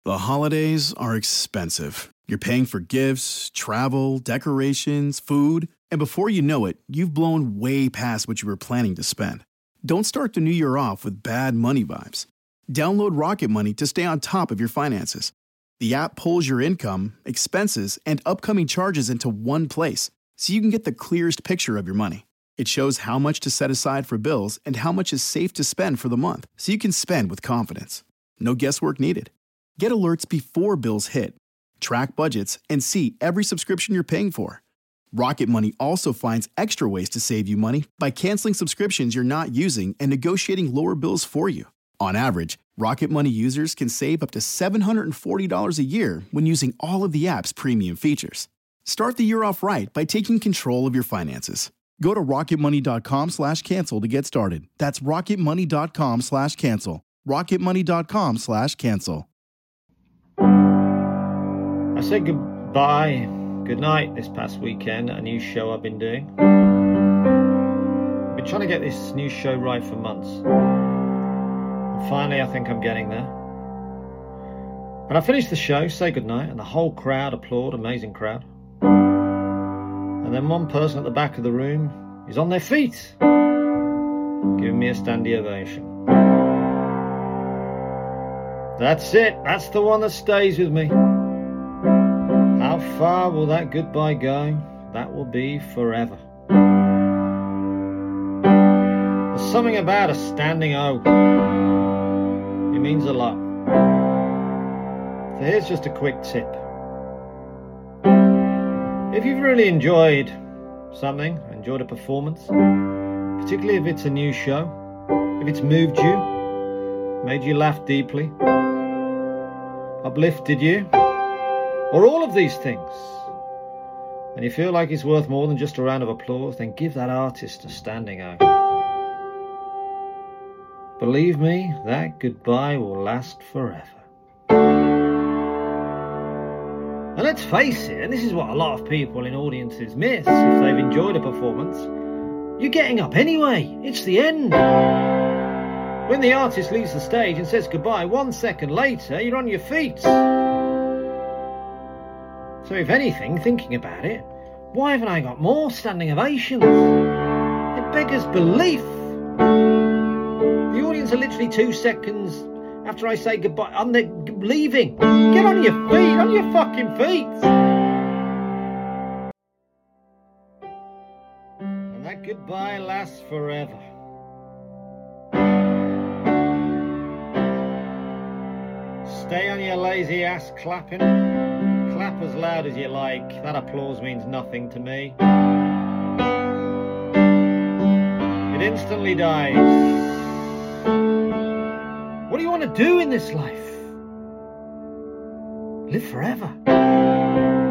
The holidays are expensive. You're paying for gifts, travel, decorations, food, and before you know it, you've blown way past what you were planning to spend. Don't start the new year off with bad money vibes. Download Rocket Money to stay on top of your finances. The app pulls your income, expenses, and upcoming charges into one place, so you can get the clearest picture of your money. It shows how much to set aside for bills and how much is safe to spend for the month, so you can spend with confidence. No guesswork needed. Get alerts before bills hit. Track budgets and see every subscription you're paying for. Rocket Money also finds extra ways to save you money by canceling subscriptions you're not using and negotiating lower bills for you. On average, Rocket Money users can save up to $740 a year when using all of the app's premium features. Start the year off right by taking control of your finances. Go to rocketmoney.com/cancel to get started. That's rocketmoney.com/cancel. rocketmoney.com/cancel. I said goodbye, good night this past weekend, a new show I've been doing. I've been trying to get this new show right for months. And finally, I think I'm getting there. And I finished the show, say goodnight, and the whole crowd applaud, amazing crowd. And then one person at the back of the room is on their feet, giving me a standing ovation. That's it, that's the one that stays with me. How far will that goodbye go? That will be forever. There's something about a standing O. It means a lot. So here's just a quick tip. If you've really enjoyed something, enjoyed a performance, particularly if it's a new show, if it's moved you, made you laugh deeply, uplifted you, or all of these things, and you feel like it's worth more than just a round of applause, then give that artist a standing O. Believe me, that goodbye will last forever. And let's face it, and this is what a lot of people in audiences miss if they've enjoyed a performance, you're getting up anyway. It's the end. When the artist leaves the stage and says goodbye, 1 second later, you're on your feet. So if anything, thinking about it, why haven't I got more standing ovations? It beggars belief. The audience are literally 2 seconds after I say goodbye, and they're leaving. Get on your feet, on your fucking feet. And that goodbye lasts forever. Stay on your lazy ass clapping. Clap as loud as you like. That applause means nothing to me. It instantly dies. What do you want to do in this life? Live forever.